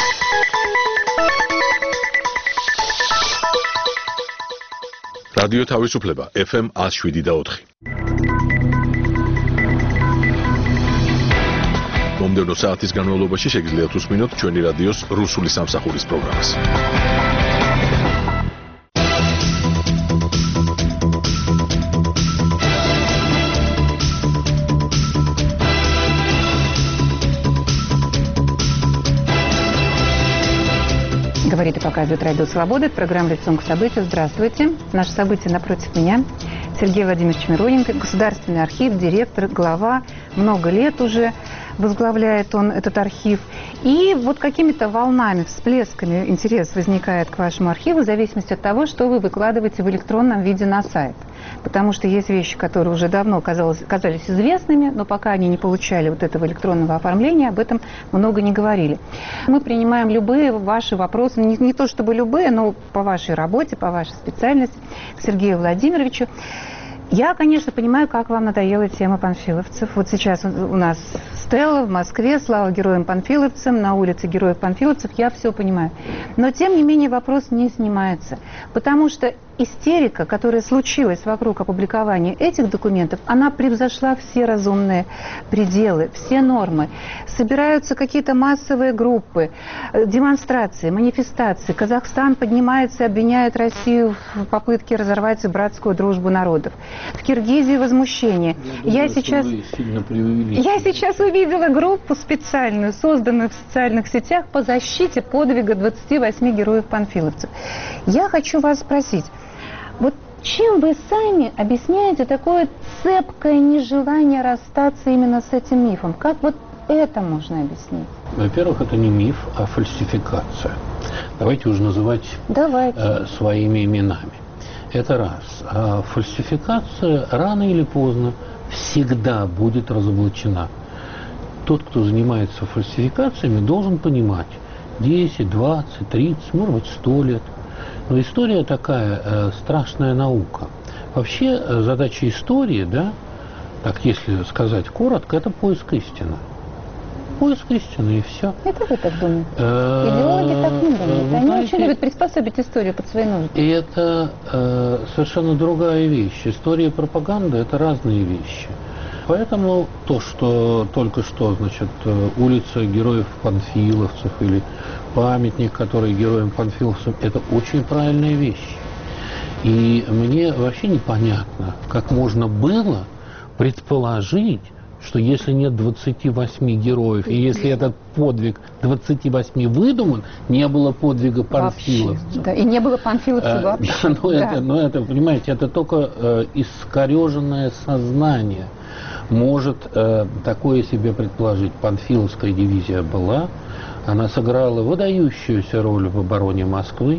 რადიო თავისუფლება FM 107.4. მომდევნო საათის განმავლობაში შეგიძლიათ უსმინოთ ჩვენი რადიოს რუსული სამსახურის პროგრამას. Говорит и показывает Радио Свобода. Это программа «Лицом к событию». Здравствуйте. Наше событие напротив меня. Сергей Владимирович Мироненко, Государственный архив, директор, глава. Много лет уже возглавляет он этот архив. И вот какими-то волнами, всплесками интерес возникает к вашему архиву в зависимости от того, что вы выкладываете в электронном виде на сайт. Потому что есть вещи, которые уже давно казались известными, но пока они не получали вот этого электронного оформления, об этом много не говорили. Мы принимаем любые ваши вопросы, не то чтобы любые, но по вашей работе, по вашей специальности, к Сергею Владимировичу. Я, конечно, понимаю, как вам надоела тема панфиловцев. Вот сейчас у нас Стелла в Москве, слава героям-панфиловцам, на улице героев-панфиловцев, я все понимаю. Но, тем не менее, вопрос не снимается. Потому что истерика, которая случилась вокруг опубликования этих документов, она превзошла все разумные пределы, все нормы. Собираются какие-то массовые группы, демонстрации, манифестации. Казахстан поднимается и обвиняет Россию в попытке разорвать братскую дружбу народов. В Киргизии возмущение. Я сейчас увидела группу специальную, созданную в социальных сетях по защите подвига 28 героев-панфиловцев. Я хочу вас спросить, вот чем вы сами объясняете такое цепкое нежелание расстаться именно с этим мифом? Как вот это можно объяснить? Во-первых, это не миф, а фальсификация. Давайте уже называть своими именами. Это раз. А фальсификация рано или поздно всегда будет разоблачена. Тот, кто занимается фальсификациями, должен понимать 10, 20, 30, может быть 100 лет. Но история такая страшная наука. Вообще задача истории, да, так если сказать коротко, это поиск истины. Поиск истины и все. Это вы так думаете? Идеологи так не думают. Они очень любят приспособить историю под свои нужды. И это совершенно другая вещь. История и пропаганда – это разные вещи. Поэтому то, что только что, значит, улица героев-панфиловцев или памятник, который героям-панфиловцам, это очень правильная вещь. И мне вообще непонятно, как можно было предположить, что если нет 28 героев, и если этот подвиг 28 выдуман, не было подвига панфиловцев. Вообще, да, и не было панфиловцев вообще. Да, но это, понимаете, это только искореженное сознание может такое себе предположить. Панфиловская дивизия была, она сыграла выдающуюся роль в обороне Москвы.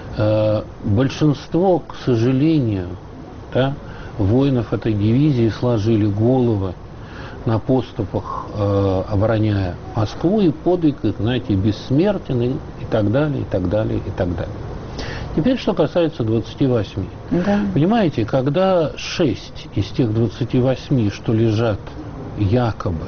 Большинство, к сожалению, да, воинов этой дивизии сложили головы на поступах, обороняя Москву, и подвиг их, знаете, бессмертен, и так далее, и так далее, и так далее. Теперь, что касается 28. Да. Понимаете, когда 6 из тех 28, что лежат якобы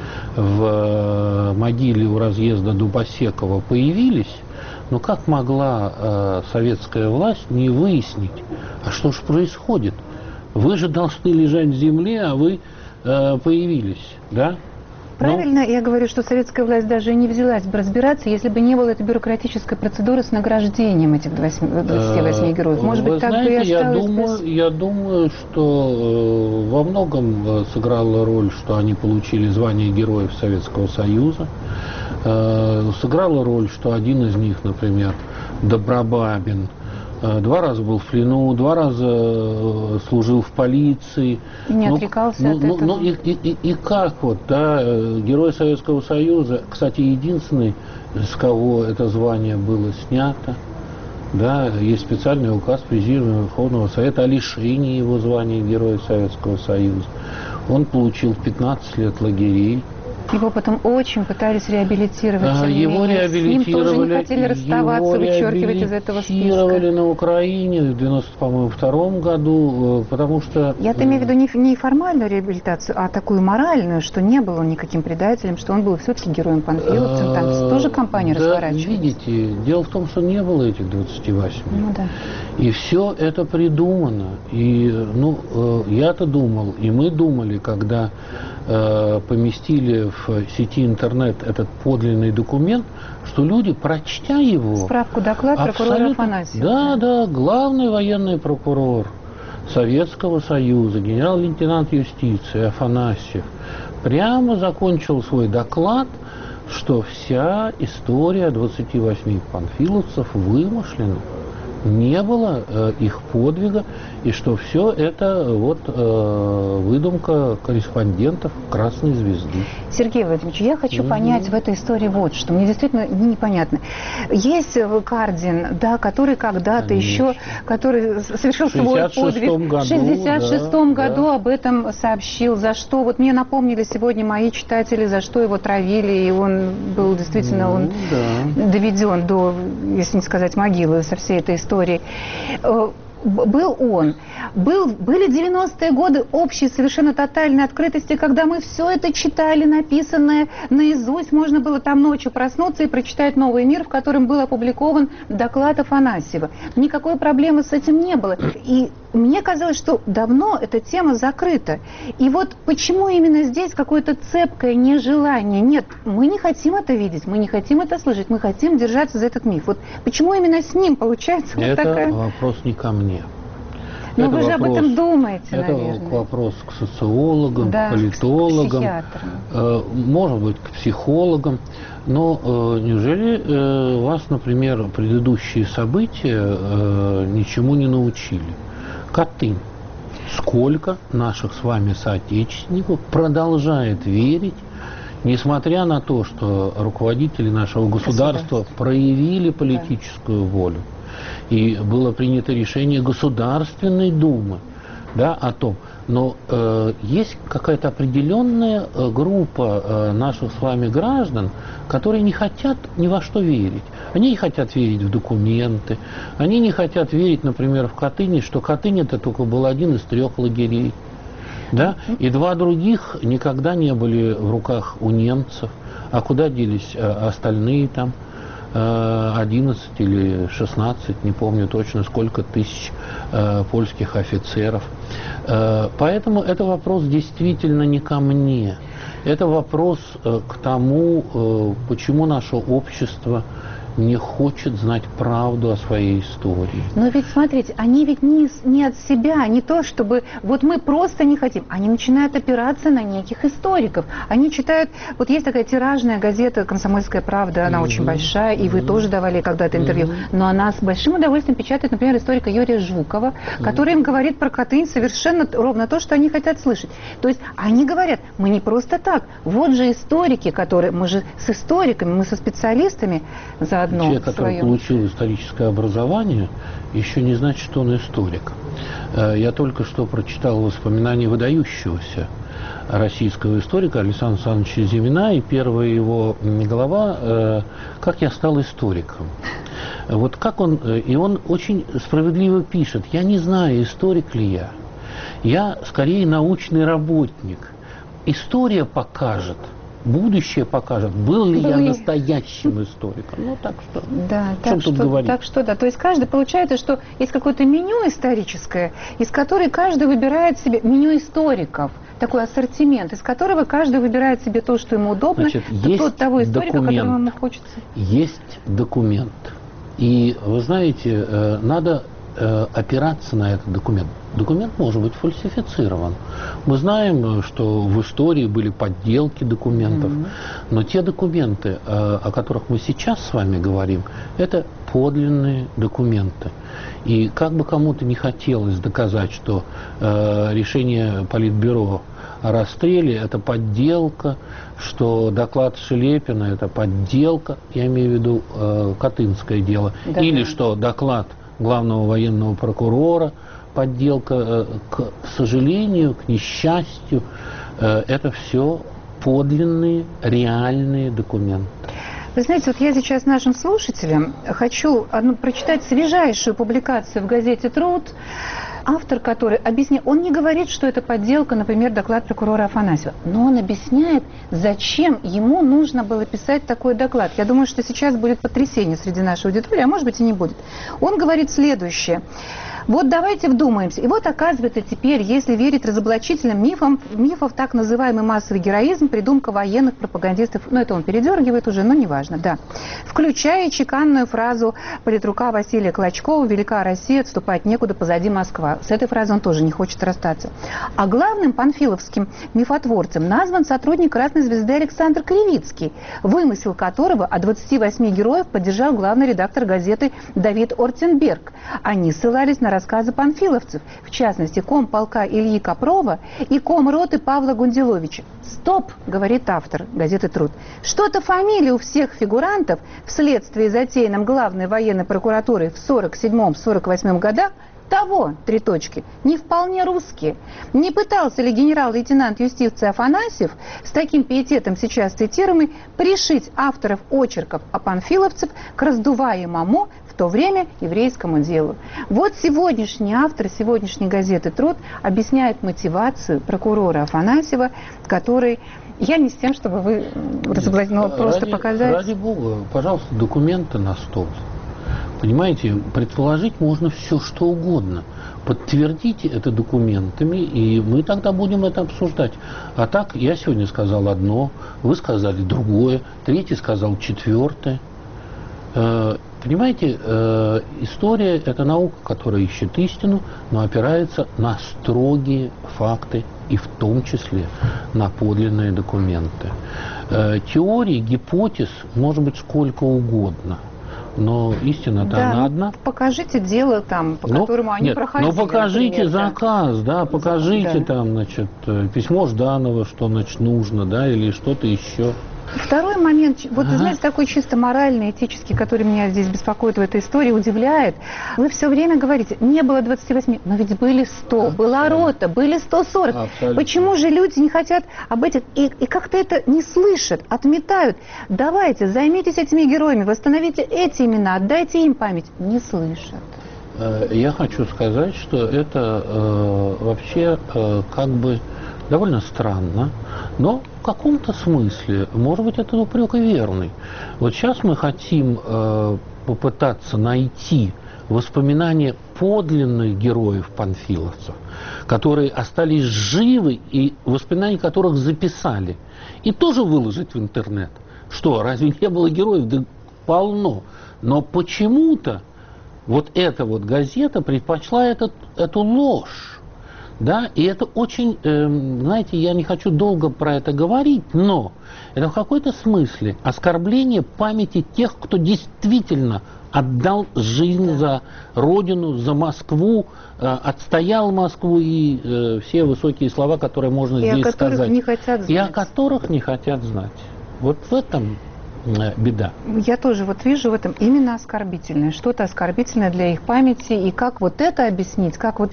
в могиле у разъезда Дубосекова, появились, но как могла советская власть не выяснить, а что же происходит? Вы же должны лежать в земле, а вы появились, да? Правильно, я говорю, что советская власть даже не взялась бы разбираться, если бы не было этой бюрократической процедуры с награждением этих 28 героев. Может быть, так бы и осталось. Я думаю, что во многом сыграла роль, что они получили звание Героев Советского Союза. Сыграла роль, что один из них, например, Добробабин, 2 раза был в плену, 2 раза служил в полиции. И не отрекался от этого. И как вот, да, Герой Советского Союза, кстати, единственный, с кого это звание было снято, да, есть специальный указ Президиума Верховного Совета о лишении его звания Героя Советского Союза. Он получил 15 лет лагерей, Его потом очень пытались реабилитировать. Его реабилитировали. С ним тоже не хотели расставаться, вычеркивать из этого списка. Реабилитировали на Украине в 92 году, потому что... Я-то имею в виду не формальную реабилитацию, а такую моральную, что не был он никаким предателем, что он был все-таки героем панфиловцем. Там тоже кампания разворачивалась. Видите, дело в том, что не было этих 28. Ну да. И все это придумано. И, я-то думал, и мы думали, когда поместили в сети интернет этот подлинный документ, что люди, прочтя его... Справку, доклад прокурора Афанасьева. Да, главный военный прокурор Советского Союза, генерал-лейтенант юстиции Афанасьев, прямо закончил свой доклад, что вся история 28 панфиловцев вымышлена. Не было их подвига, и что все это выдумка корреспондентов Красной Звезды. Сергей Владимирович, я хочу понять в этой истории вот что. Мне действительно непонятно. Есть Кардин, да, который когда-то еще, который совершил свой подвиг в 1966 году об этом сообщил. За что? Вот мне напомнили сегодня мои читатели, за что его травили, и он был действительно доведен до, если не сказать, могилы со всей этой истории. Был он. Были 90-е годы общей совершенно тотальной открытости, когда мы все это читали, написанное наизусть. Можно было там ночью проснуться и прочитать «Новый мир», в котором был опубликован доклад Афанасьева. Никакой проблемы с этим не было. И мне казалось, что давно эта тема закрыта. И вот почему именно здесь какое-то цепкое нежелание? Нет, мы не хотим это видеть, мы не хотим это слышать, мы хотим держаться за этот миф. Вот почему именно с ним получается вот такая... Это вопрос не ко мне. Но вы же об этом думаете, наверное. Это вопрос к социологам, к политологам, может быть, к психологам. Но неужели вас, например, предыдущие события ничему не научили? Катынь. Сколько наших с вами соотечественников продолжает верить, несмотря на то, что руководители нашего государства проявили политическую волю, и было принято решение Государственной Думы, да, о том. Но есть какая-то определенная группа наших с вами граждан, которые не хотят ни во что верить. Они не хотят верить в документы, они не хотят верить, например, в Катыни, что Катынь это только был один из 3 лагерей. Да? И 2 других никогда не были в руках у немцев. А куда делись остальные там? 11 или 16, не помню точно, сколько тысяч польских офицеров. Поэтому это вопрос действительно не ко мне. Это вопрос к тому, почему наше общество не хочет знать правду о своей истории. Но ведь, смотрите, они ведь не от себя, не то, чтобы... Вот мы просто не хотим. Они начинают опираться на неких историков. Они читают... Вот есть такая тиражная газета «Комсомольская правда», она очень большая, и вы тоже давали когда-то интервью. Но она с большим удовольствием печатает, например, историка Юрия Жукова, который им говорит про Катынь совершенно ровно то, что они хотят слышать. То есть они говорят, мы не просто так. Вот же историки, которые... Мы же с историками, мы со специалистами заодно. Человек, который получил историческое образование, еще не значит, что он историк. Я только что прочитал воспоминания выдающегося российского историка Александра Александровича Зимина, и первая его глава «Как я стал историком». Вот как он, и он очень справедливо пишет: «Я не знаю, историк ли я скорее научный работник. История покажет». Будущее покажет, был ли я настоящим историком. Ну, так что, да, так что, говорить? Так что, да. То есть каждый, получается, что есть какое-то меню историческое, из которого каждый выбирает себе, меню историков, такой ассортимент, из которого каждый выбирает себе то, что ему удобно, Значит, есть того историка, которому ему хочется. Есть документ. И, вы знаете, надо опираться на этот документ. Документ может быть фальсифицирован. Мы знаем, что в истории были подделки документов, но те документы, о которых мы сейчас с вами говорим, это подлинные документы. И как бы кому-то не хотелось доказать, что решение Политбюро о расстреле – это подделка, что доклад Шелепина – это подделка, я имею в виду Катынское дело, или что доклад главного военного прокурора подделка, к сожалению, к несчастью, это все подлинные, реальные документы. Вы знаете, вот я сейчас нашим слушателям хочу прочитать свежайшую публикацию в газете «Труд», автор который объясняет, он не говорит, что это подделка, например, доклад прокурора Афанасьева, но он объясняет, зачем ему нужно было писать такой доклад. Я думаю, что сейчас будет потрясение среди нашей аудитории, а может быть и не будет. Он говорит следующее. Вот давайте вдумаемся. И вот оказывается теперь, если верить разоблачительным мифов так называемый массовый героизм, придумка военных пропагандистов, ну это он передергивает уже, но неважно, да. Включая чеканную фразу политрука Василия Клочкова «Велика Россия, отступать некуда, позади Москва». С этой фразой он тоже не хочет расстаться. А главным панфиловским мифотворцем назван сотрудник «Красной звезды» Александр Кривицкий, вымысел которого от 28 героев поддержал главный редактор газеты Давид Ортенберг. Они ссылались на рассказы панфиловцев, в частности, комполка Ильи Копрова и комроты Павла Гунделовича. «Стоп», — говорит автор газеты «Труд». Что-то фамилии у всех фигурантов вследствие затеянным главной военной прокуратурой в 47-48 годах того, не вполне русские. Не пытался ли генерал-лейтенант юстиции Афанасьев с таким пиететом сейчас цитируемый пришить авторов очерков о панфиловцев к раздуваемому в то время еврейскому делу? Вот сегодняшний автор сегодняшней газеты «Труд» объясняет мотивацию прокурора Афанасьева, который... Я не с тем, чтобы вы разоблачили, но просто показать... Ради бога, пожалуйста, документы на стол. Понимаете, предположить можно все, что угодно. Подтвердите это документами, и мы тогда будем это обсуждать. А так, я сегодня сказал одно, вы сказали другое, третий сказал четвертое. Понимаете, история – это наука, которая ищет истину, но опирается на строгие факты, и в том числе на подлинные документы. Теорий, гипотез может быть сколько угодно. Но истина-то она одна. Покажите дело там, по которому они проходили. Ну покажите например, заказ, да, покажите там, значит, письмо Жданова, что, значит, нужно, да, или что-то еще. Второй момент, вот вы знаете, такой чисто моральный, этический, который меня здесь беспокоит в этой истории, удивляет. Вы все время говорите, не было 28, но ведь были 100, была рота, были 140. Абсолютно. Почему же люди не хотят об этих, и как-то это не слышат, отметают? Давайте, займитесь этими героями, восстановите эти имена, отдайте им память. Не слышат. Я хочу сказать, что это вообще как бы довольно странно, но в каком-то смысле, может быть, это упрек и верный. Вот сейчас мы хотим попытаться найти воспоминания подлинных героев панфиловцев, которые остались живы и воспоминания которых записали, и тоже выложить в интернет. Что, разве не было героев? Да полно. Но почему-то вот эта вот газета предпочла эту ложь. Да, и это очень, знаете, я не хочу долго про это говорить, но это в какой-то смысле оскорбление памяти тех, кто действительно отдал жизнь за Родину, за Москву, отстоял Москву и все высокие слова, которые можно здесь сказать. И о которых не хотят знать. Вот в этом беда. Я тоже вот вижу в этом именно оскорбительное, что-то оскорбительное для их памяти, и как вот это объяснить,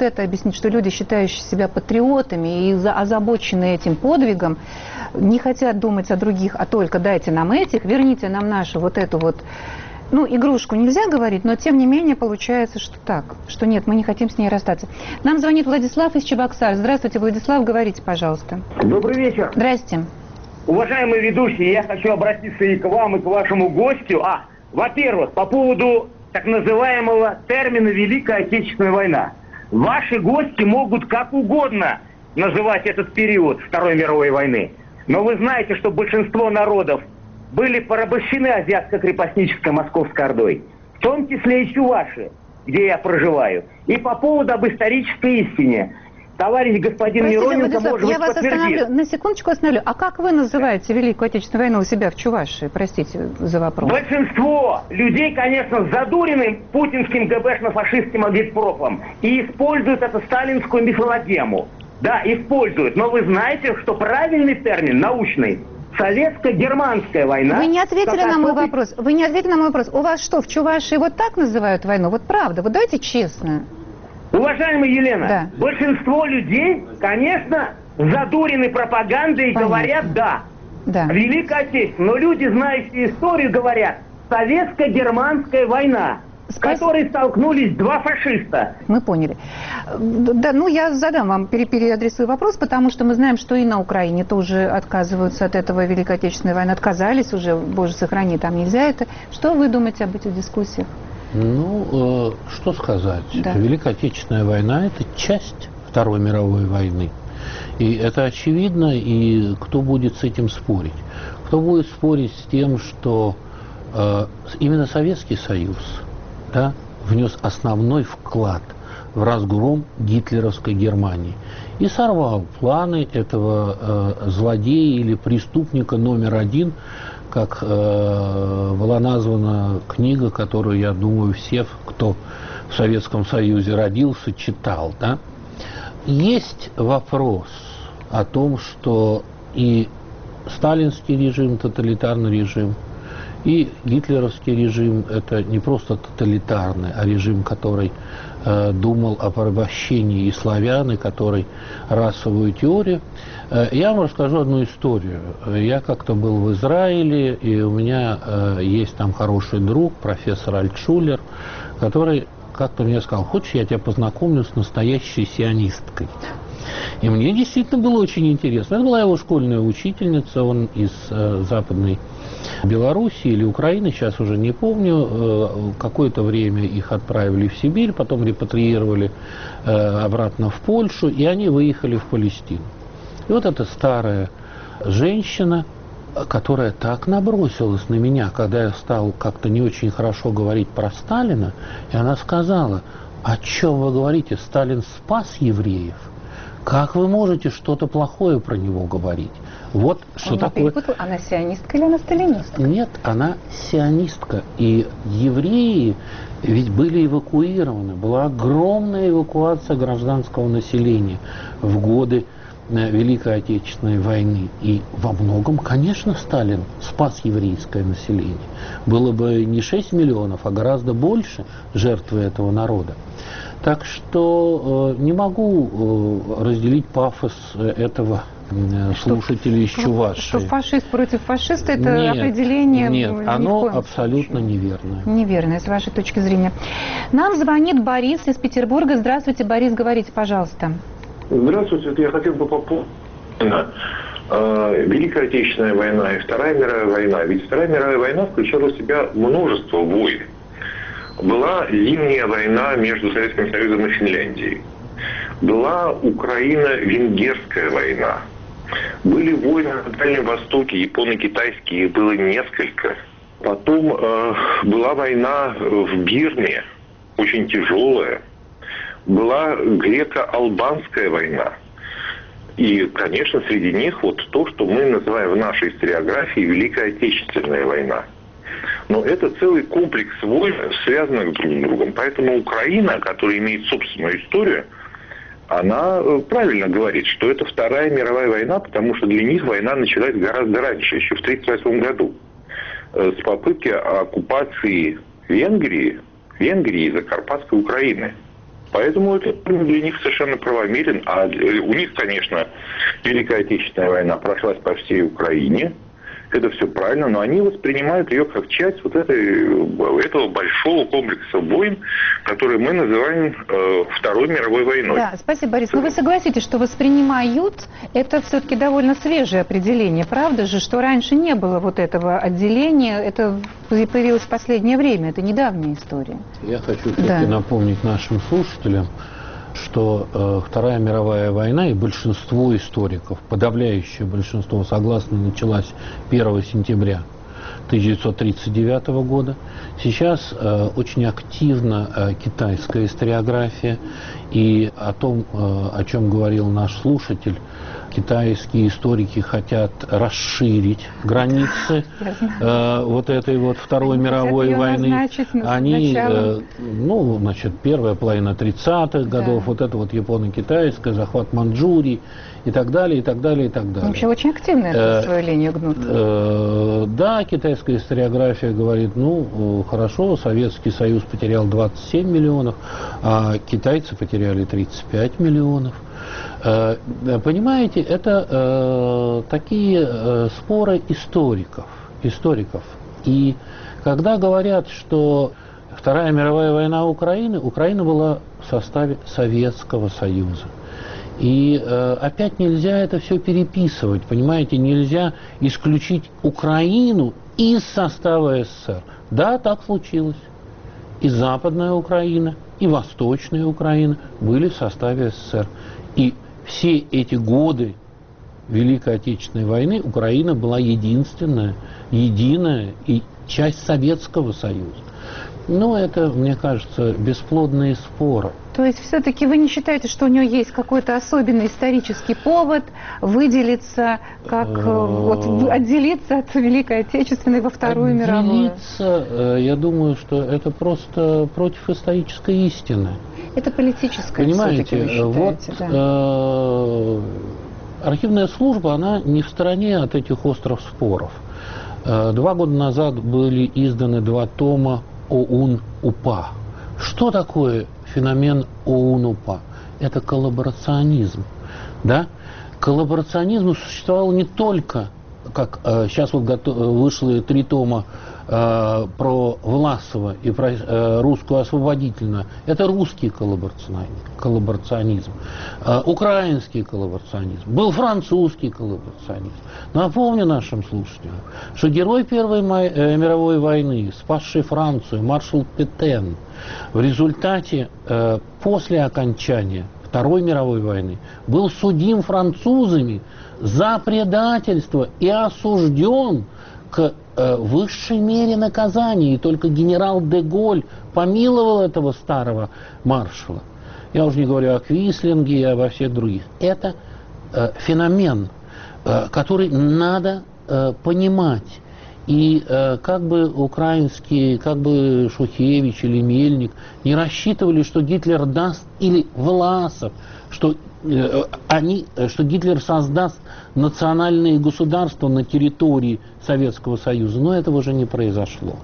что люди, считающие себя патриотами и озабоченные этим подвигом, не хотят думать о других, а только дайте нам этих, верните нам нашу вот эту вот, ну, игрушку нельзя говорить, но тем не менее получается, что так, что нет, мы не хотим с ней расстаться. Нам звонит Владислав из Чебоксар. Здравствуйте, Владислав, говорите, пожалуйста. Добрый вечер. Здрасте. Уважаемые ведущие, я хочу обратиться и к вам, и к вашему гостю. Во-первых, по поводу так называемого термина «Великая Отечественная война». Ваши гости могут как угодно называть этот период Второй мировой войны. Но вы знаете, что большинство народов были порабощены азиатско-крепостнической Московской Ордой. В том числе и чуваши, где я проживаю. И по поводу об исторической истине. Товарищ господин Мироненко, может быть, я вас остановлю, на секундочку остановлю. А как вы называете Великую Отечественную войну у себя в Чувашии? Простите за вопрос. Большинство людей, конечно, с задуренным путинским ГБшно-фашистским агитпропом и используют эту сталинскую мифологему. Да, используют. Но вы знаете, что правильный термин, научный, советско-германская война... Вы не ответили на мой вопрос. Вы не ответили на мой вопрос. У вас что, в Чувашии вот так называют войну? Вот правда, вот давайте честно. Уважаемая Елена, да. Большинство людей, конечно, задурены пропагандой и говорят «да». Да. Великая Отечественная. Но люди, знающие историю, говорят, советско-германская война, в которой столкнулись два фашиста. Мы поняли. Да, ну, я задам вам, переадресую вопрос, потому что мы знаем, что и на Украине тоже отказываются от этого. Великой Отечественной войны отказались уже, боже сохрани, там нельзя это. Что вы думаете об этих дискуссиях? Ну, что сказать. Да. Великая Отечественная война – это часть Второй мировой войны. И это очевидно, и кто будет с этим спорить? Кто будет спорить с тем, что именно Советский Союз, да, внес основной вклад в разгром гитлеровской Германии и сорвал планы этого злодея или преступника номер один, как была названа книга, которую, я думаю, все, кто в Советском Союзе родился, читал. Да? Есть вопрос о том, что и сталинский режим, тоталитарный режим, и гитлеровский режим – это не просто тоталитарный, а режим, который думал о порабощении и славян, и который расовую теорию. Я вам расскажу одну историю. Я как-то был в Израиле, и у меня есть там хороший друг, профессор Альтшулер, который как-то мне сказал: хочешь, я тебя познакомлю с настоящей сионисткой? И мне действительно было очень интересно. Это была его школьная учительница, он из Западной Белоруссии или Украины, сейчас уже не помню. Какое-то время их отправили в Сибирь, потом репатриировали обратно в Польшу, и они выехали в Палестину. И вот эта старая женщина, которая так набросилась на меня, когда я стал как-то не очень хорошо говорить про Сталина, и она сказала: о чем вы говорите, Сталин спас евреев? Как вы можете что-то плохое про него говорить? Вот что такое. Она сионистка или она сталинистка? Нет, она сионистка. И евреи ведь были эвакуированы. Была огромная эвакуация гражданского населения в годы Великой Отечественной войны. И во многом, конечно, Сталин спас еврейское население. Было бы не 6 миллионов, а гораздо больше жертвы этого народа. Так что не могу разделить пафос этого слушателя из Чувашии. Что фашист против фашиста – это определение... Нет, оно абсолютно неверное. Неверное, с вашей точки зрения. Нам звонит Борис из Петербурга. Здравствуйте, Борис, говорите, пожалуйста. Здравствуйте, я хотел бы по поводу Великая Отечественная война и Вторая мировая война. Ведь Вторая мировая война включала в себя множество войн. Была зимняя война между Советским Союзом и Финляндией. Была Украино-Венгерская война. Были войны на Дальнем Востоке, японо-китайские, их было несколько. Потом была война в Бирме, очень тяжелая. Была греко-албанская война. И, конечно, среди них вот то, что мы называем в нашей историографии Великая Отечественная война. Но это целый комплекс войн, связанных друг с другом. Поэтому Украина, которая имеет собственную историю, она правильно говорит, что это Вторая мировая война, потому что для них война началась гораздо раньше, еще в 1938 году, с попытки оккупации Венгрии и Закарпатской Украины. Поэтому это для них совершенно правомерен. А у них, конечно, Великая Отечественная война прошлась по всей Украине. Это все правильно, но они воспринимают ее как часть вот этого большого комплекса войн, который мы называем Второй мировой войной. Да, спасибо, Борис. Но вы согласитесь, что воспринимают – это все-таки довольно свежее определение, правда же, что раньше не было вот этого отделения, это появилось в последнее время, это недавняя история. Я хочу все-таки напомнить нашим слушателям, что Вторая мировая война и большинство историков, подавляющее большинство, согласно, началась 1 сентября 1939 года. Сейчас очень активна китайская историография, и о том, о чем говорил наш слушатель, китайские историки хотят расширить границы вот этой вот Второй мировой войны. Они, первая половина 30-х годов, вот это вот японо-китайская, захват Манчжурии и так далее, и так далее, и так далее. Вообще очень активно эту свою линию гнут. Да, китайская историография говорит, хорошо, Советский Союз потерял 27 миллионов, а китайцы потеряли 35 миллионов. Понимаете, это такие споры историков. И когда говорят, что Вторая мировая война Украины, Украина была в составе Советского Союза. И опять нельзя это все переписывать, понимаете, нельзя исключить Украину из состава СССР. Да, так случилось. И Западная Украина, и Восточная Украина были в составе СССР. И все эти годы Великой Отечественной войны Украина была единая и часть Советского Союза. Ну, это, мне кажется, бесплодные споры. То есть все-таки вы не считаете, что у нее есть какой-то особенный исторический повод выделиться, как отделиться от Великой Отечественной во Вторую мировую? Отделиться, я думаю, что это просто против исторической истины. Это политическое, понимаете, вы считаете, вот да. Архивная служба, она не в стороне от этих острых споров. 2 года назад были изданы 2 тома ОУН-УПА. Что такое феномен ОУН-УПА? Это коллаборационизм. Да? Коллаборационизм существовал не только, как сейчас вот вышло 3 тома про Власова и про русскую освободительную. Это русский коллаборационизм, украинский коллаборационизм, был французский коллаборационизм. Напомню нашим слушателям, что герой Первой мировой войны, спасший Францию, маршал Петен, в результате, после окончания Второй мировой войны, был судим французами за предательство и осужден к высшей мере наказания. И только генерал де Голь помиловал этого старого маршала. Я уже не говорю о Квислинге и обо всех других. Это феномен, который надо понимать. И как бы украинские, как бы Шухевич или Мельник не рассчитывали, что Гитлер даст, или Власов, что Гитлер создаст национальные государства на территории Советского Союза, но этого же не произошло.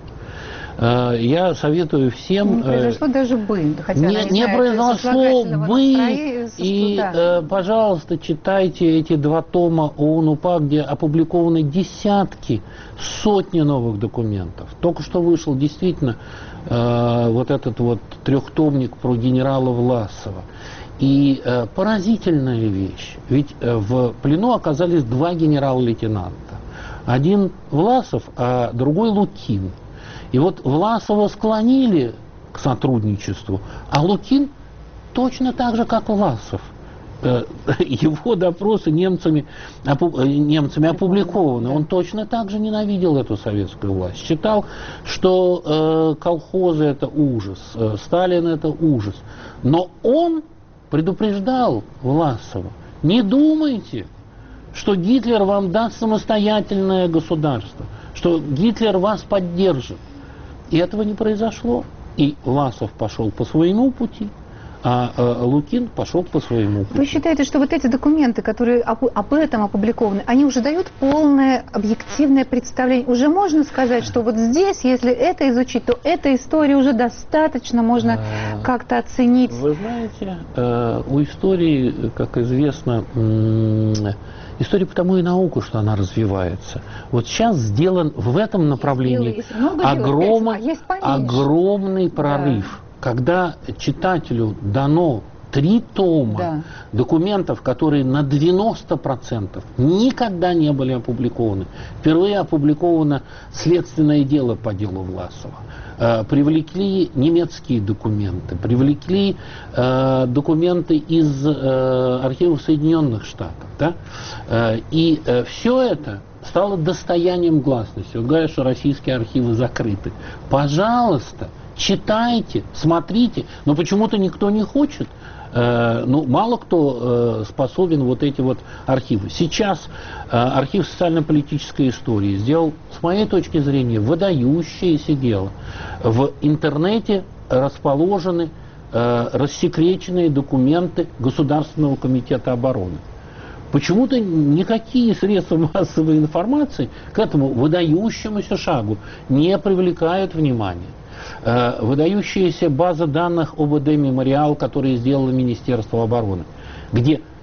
Я советую всем... Не произошло даже бы. Хотя не произошло бы. И, пожалуйста, читайте эти 2 тома ОУН-УПА, где опубликованы десятки, сотни новых документов. Только что вышел действительно вот этот вот 3-томник про генерала Власова. И поразительная вещь. Ведь в плену оказались 2 генерал-лейтенанта. Один Власов, а другой Лукин. И вот Власова склонили к сотрудничеству, а Лукин точно так же, как Власов. Его допросы немцами опубликованы. Он точно так же ненавидел эту советскую власть. Считал, что колхозы – это ужас, Сталин – это ужас. Но он предупреждал Власова: не думайте, что Гитлер вам даст самостоятельное государство, что Гитлер вас поддержит. И этого не произошло. И Власов пошел по своему пути, а Лукин пошел по своему пути. Вы считаете, что вот эти документы, которые об этом опубликованы, они уже дают полное объективное представление? Уже можно сказать, что вот здесь, если это изучить, то эта история уже достаточно, можно как-то оценить? Вы знаете, у истории, как известно, история потому и наука, что она развивается. Вот сейчас сделан в этом направлении огромный прорыв. Да. Когда читателю дано 3 тома документов, которые на 90% никогда не были опубликованы. Впервые опубликовано следственное дело по делу Власова. Привлекли немецкие документы, привлекли документы из архивов Соединенных Штатов. Да? И все это стало достоянием гласности. Вот говорят, что российские архивы закрыты. Пожалуйста, читайте, смотрите, но почему-то никто не хочет. Мало кто способен вот эти вот архивы. Сейчас архив социально-политической истории сделал, с моей точки зрения, выдающееся дело. В интернете расположены рассекреченные документы Государственного комитета обороны. Почему-то никакие средства массовой информации к этому выдающемуся шагу не привлекают внимания. Выдающаяся база данных ОВД «Мемориал», которую сделало Министерство обороны, где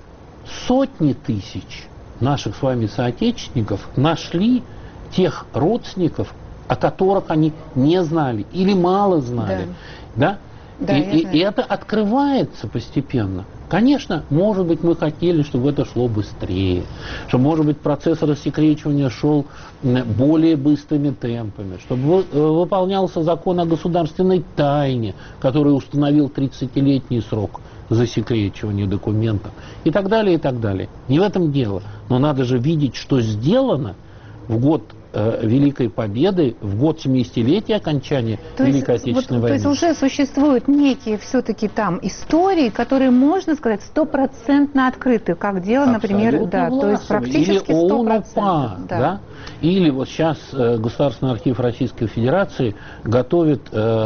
сотни тысяч наших с вами соотечественников нашли тех родственников, о которых они не знали или мало знали. Да? Да, и это открывается постепенно. Конечно, может быть, мы хотели, чтобы это шло быстрее, чтобы, может быть, процесс рассекречивания шел более быстрыми темпами, чтобы выполнялся закон о государственной тайне, который установил 30-летний срок засекречивания документов и так далее, и так далее. Не в этом дело. Но надо же видеть, что сделано в год Великой Победы, в год 70-летия окончания Великой Отечественной войны. То есть уже существуют некие все-таки там истории, которые, можно сказать, 100% открыты, как дело, например, да, то есть практически 100%. Да? Или вот сейчас Государственный архив Российской Федерации готовит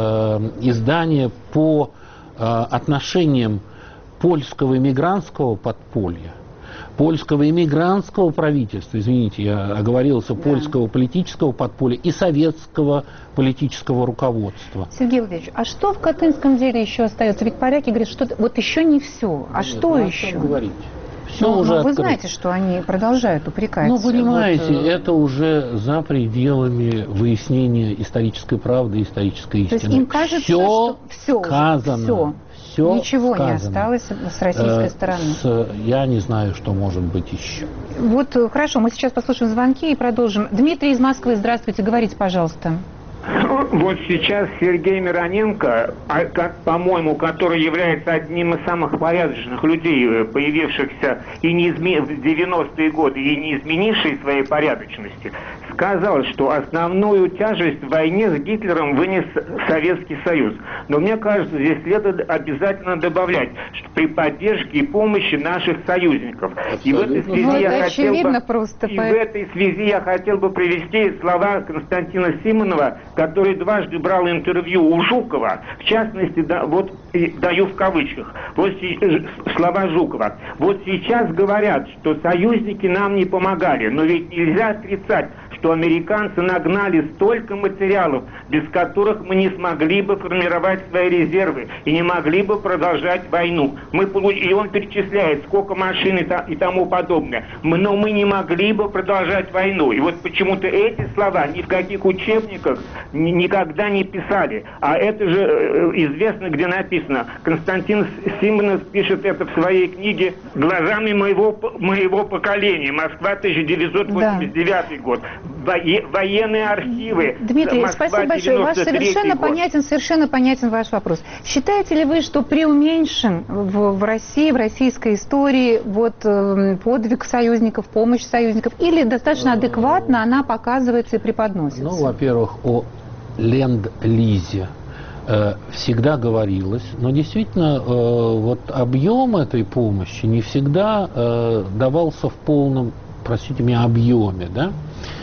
издание по отношениям польского иммигрантского подполья, польского иммигрантского правительства, извините, я оговорился, польского политического подполья и советского политического руководства. Сергей Владимирович, а что в Катынском деле еще остается? Ведь поляки говорят, что вот еще не все. А что еще? Говорить? Все уже вы знаете, что они продолжают упрекать. Ну, понимаете, это уже за пределами выяснения исторической правды и исторической истины. То есть им кажется, что все сказано. Все ничего сказано. Не осталось с российской стороны. Я не знаю, что может быть еще. Вот, хорошо, мы сейчас послушаем звонки и продолжим. Дмитрий из Москвы, здравствуйте, говорите, пожалуйста. Вот сейчас Сергей Мироненко, по-моему, который является одним из самых порядочных людей, появившихся и в 90-е годы и не изменивший своей порядочности, сказал, что основную тяжесть в войне с Гитлером вынес Советский Союз. Но мне кажется, здесь следует обязательно добавлять, что при поддержке и помощи наших союзников. И в этой связи я хотел бы привести слова Константина Симонова, который дважды брал интервью у Жукова, в частности, даю в кавычках, слова Жукова. Вот сейчас говорят, что союзники нам не помогали, но ведь нельзя отрицать, что американцы нагнали столько материалов, без которых мы не смогли бы формировать свои резервы и не могли бы продолжать войну. И он перечисляет, сколько машин и тому подобное. Но мы не могли бы продолжать войну. И вот почему-то эти слова ни в каких учебниках никогда не писали. А это же известно, где написано. Константин Симонов пишет это в своей книге «Глазами моего поколения. Москва, 1989 год». Военные архивы. Дмитрий, Москва, спасибо большое. Совершенно понятен ваш вопрос. Считаете ли вы, что преуменьшен в России, в российской истории подвиг союзников, помощь союзников, или достаточно адекватно она показывается и преподносится? Ну, во-первых, о ленд-лизе всегда говорилось, но действительно объем этой помощи не всегда давался в полном, простите меня, объеме, да?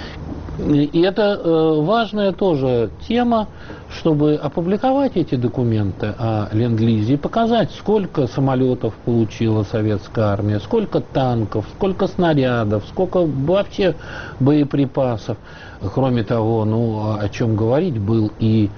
И это важная тоже тема, чтобы опубликовать эти документы о ленд-лизе и показать, сколько самолетов получила советская армия, сколько танков, сколько снарядов, сколько вообще боеприпасов. Кроме того, о чем говорить, был и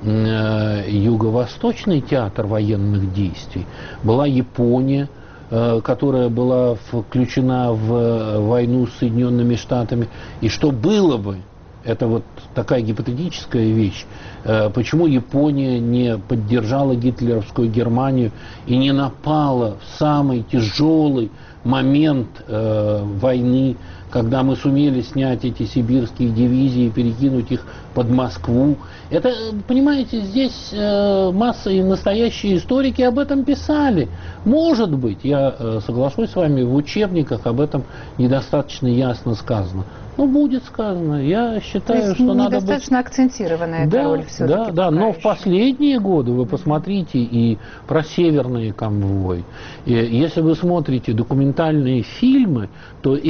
Юго-Восточный театр военных действий, была Япония, которая была включена в войну с Соединенными Штатами. И что было бы, это такая гипотетическая вещь, почему Япония не поддержала гитлеровскую Германию и не напала в самый тяжелый момент войны, когда мы сумели снять эти сибирские дивизии и перекинуть их под Москву. Это, понимаете, здесь масса и настоящие историки об этом писали. Может быть, я соглашусь с вами, в учебниках об этом недостаточно ясно сказано. Но будет сказано. Я считаю, что надо быть... Недостаточно акцентированная эта роль все-таки. Да, но в последние годы вы посмотрите и про северные конвои. И если вы смотрите документальные фильмы, то и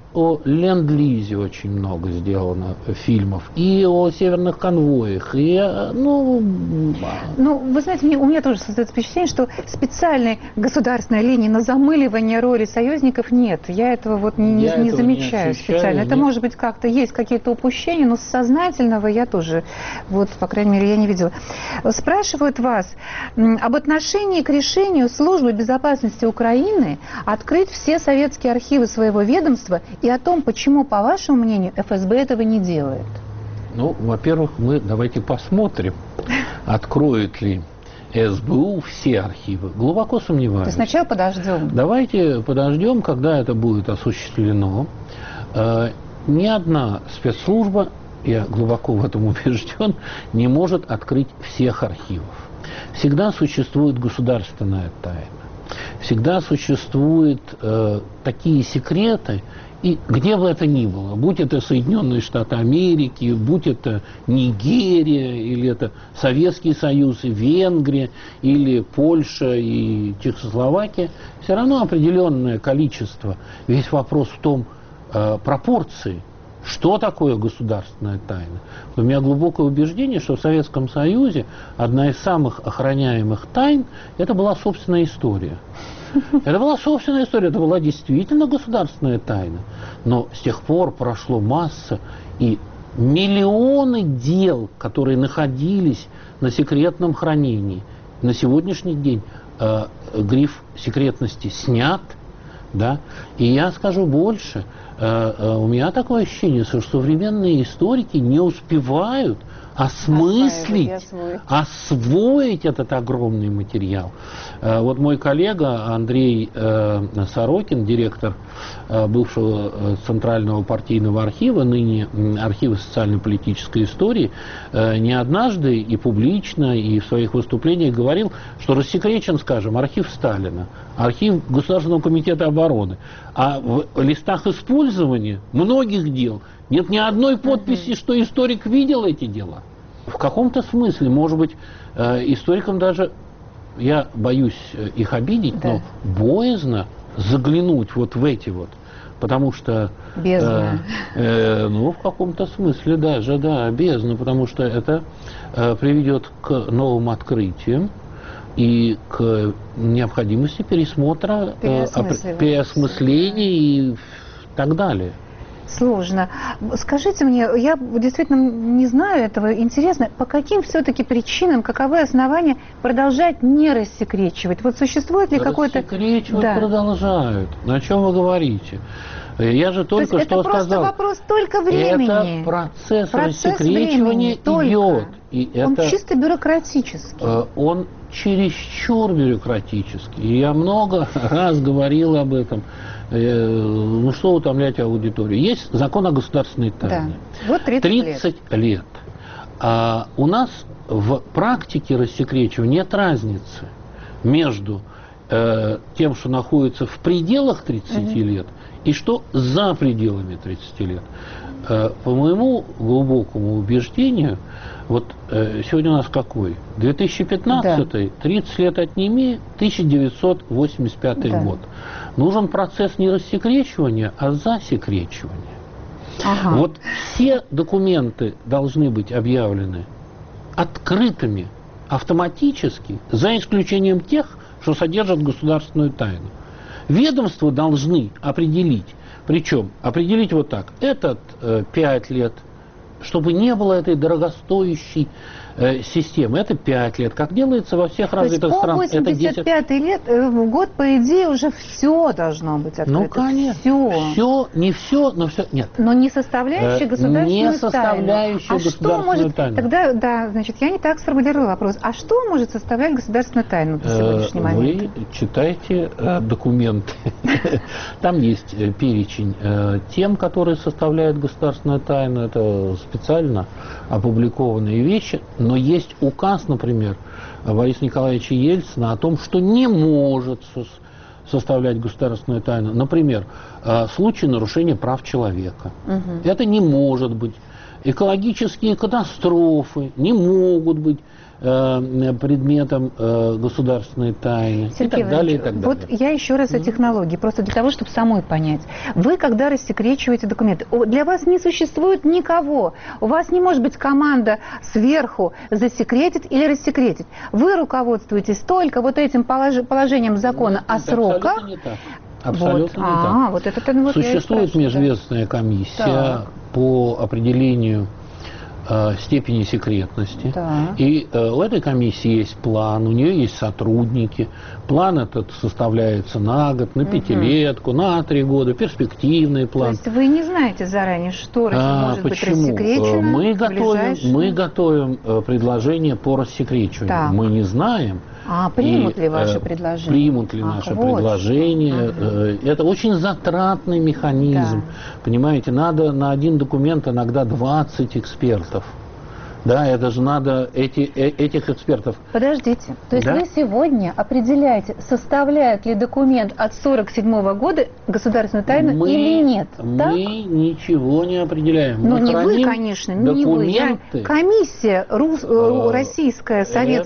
о Ленд-Лизе очень много сделано фильмов, и о северных конвоях, и, Ну, вы знаете, у меня тоже создается впечатление, что специальной государственной линии на замыливание роли союзников нет. Я этого вот не замечаю специально. Это, может быть, как-то есть какие-то упущения, но сознательного я тоже, вот, по крайней мере, я не видела. Спрашивают вас об отношении к решению Службы безопасности Украины открыть все советские архивы своего ведомства и о том, почему, по вашему мнению, ФСБ этого не делает. Ну, во-первых, давайте посмотрим, откроет ли СБУ все архивы. Глубоко сомневаюсь. То есть сначала подождем. Давайте подождем, когда это будет осуществлено. Ни одна спецслужба, я глубоко в этом убежден, не может открыть всех архивов. Всегда существует государственная тайна. Всегда существуют такие секреты, и где бы это ни было, будь это Соединенные Штаты Америки, будь это Нигерия, или это Советский Союз и Венгрия, или Польша и Чехословакия, все равно определенное количество. Весь вопрос в том, пропорции, что такое государственная тайна. У меня глубокое убеждение, что в Советском Союзе одна из самых охраняемых тайн – это была собственная история. Это была собственная история, это была действительно государственная тайна. Но с тех пор прошло масса и миллионы дел, которые находились на секретном хранении. На сегодняшний день гриф секретности снят, да? И я скажу больше, у меня такое ощущение, что современные историки не успевают освоить этот огромный материал. Вот мой коллега Андрей Сорокин, директор бывшего Центрального партийного архива, ныне архива социально-политической истории, не однажды и публично, и в своих выступлениях говорил, что рассекречен, скажем, архив Сталина, архив Государственного комитета обороны, а в листах использования многих дел нет ни одной подписи, что историк видел эти дела. В каком-то смысле, может быть, историкам даже, я боюсь их обидеть, но боязно заглянуть вот в эти вот, потому что... Бездна. В каком-то смысле даже, да, бездна, потому что это приведет к новым открытиям и к необходимости пересмотра, переосмысления и так далее. Сложно. Скажите мне, я действительно не знаю этого, интересно, по каким все-таки причинам, каковы основания продолжать не рассекречивать? Вот существует ли какой-то... Рассекречивать продолжают. На чем вы говорите? Я же только что сказал. Это просто вопрос только времени. Это процесс рассекречивания идет. И он чисто бюрократический. Он чересчур бюрократический. И я много раз говорил об этом. Ну что утомлять аудиторию? Есть закон о государственной тайне. Да. Вот 30 лет. А у нас в практике рассекречивания нет разницы между тем, что находится в пределах 30 лет, и что за пределами 30 лет. По моему глубокому убеждению, вот сегодня у нас какой? 2015, 30 лет отними, 1985 год. Нужен процесс не рассекречивания, а засекречивания. Вот все документы должны быть объявлены открытыми автоматически, за исключением тех, что содержат государственную тайну. Ведомства должны определить, причем определить вот так, этот 5 лет, чтобы не было этой дорогостоящей системы. Это 5 лет, как делается во всех развитых странах. Это 85 лет в год, по идее, уже все должно быть открыто. Ну, конечно. Все, не все, но все. Нет. Но не составляющая государственную тайну. Не составляющая государственную тайну. Тогда, да, значит, я не так сформулировала вопрос. А что может составлять государственную тайну на сегодняшний момент? Вы читайте документы. Там есть перечень тем, которые составляют государственную тайну. Это специально опубликованные вещи. Но есть указ, например, Бориса Николаевича Ельцина о том, что не может составлять государственную тайну. Например, случай нарушения прав человека. Это не может быть. Экологические катастрофы не могут быть предметом государственной тайны, Сергей и так далее, и так далее. Вот я еще раз о технологии, просто для того, чтобы самой понять. Вы, когда рассекречиваете документы, для вас не существует никого. У вас не может быть команда сверху засекретить или рассекретить. Вы руководствуетесь только вот этим положением закона о сроках. Абсолютно не так. Абсолютно не так. Вот это, Существует межведомственная комиссия по определению степени секретности. Да. И у этой комиссии есть план, у нее есть сотрудники. План этот составляется на год, на пятилетку, на 3 года, перспективный план. То есть вы не знаете заранее, что может быть рассекречено? Мы готовим предложение по рассекречиванию. Так. Мы не знаем. Примут ли ваше предложение? Примут ли наше предложение. Это очень затратный механизм. Да. Понимаете, надо на один документ иногда 20 экспертов. Да, это же надо этих экспертов. Подождите, то есть да? Вы сегодня определяете, составляет ли документ от 1947 года государственную тайну или нет? Мы так? ничего не определяем. Но мы не вы, конечно, не вы. Комиссия, российская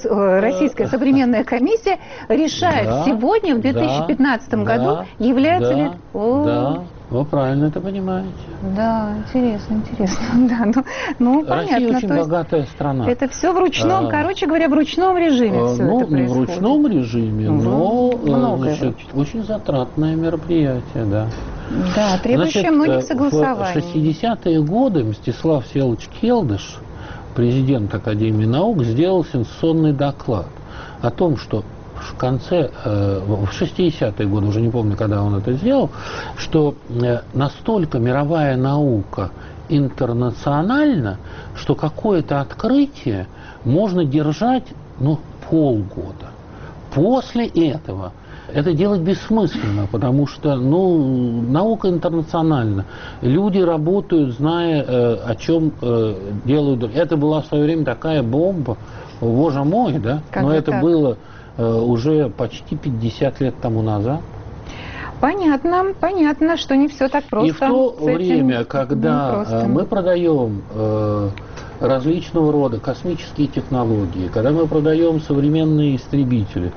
современная комиссия решает сегодня, в 2015 году, является ли... Да. Вы правильно это понимаете. Да, интересно. Да, понятно. Россия очень богатая страна. Это все в ручном, короче говоря, в ручном режиме все это происходит. Не в ручном режиме, но очень затратное мероприятие, да. Да, требующее многих согласований. В 60-е годы Мстислав Всеволодович Келдыш, президент Академии наук, сделал сенсационный доклад о том, что в конце, в 60-е годы, уже не помню, когда он это сделал, что настолько мировая наука интернациональна, что какое-то открытие можно держать, полгода. После этого это делать бессмысленно, потому что, наука интернациональна. Люди работают, зная, о чем делают. Это была в свое время такая бомба, боже мой, да? Но это было уже почти 50 лет тому назад. Понятно, что не все так просто. И в то время, когда мы продаем различного рода космические технологии, когда мы продаем современные истребители,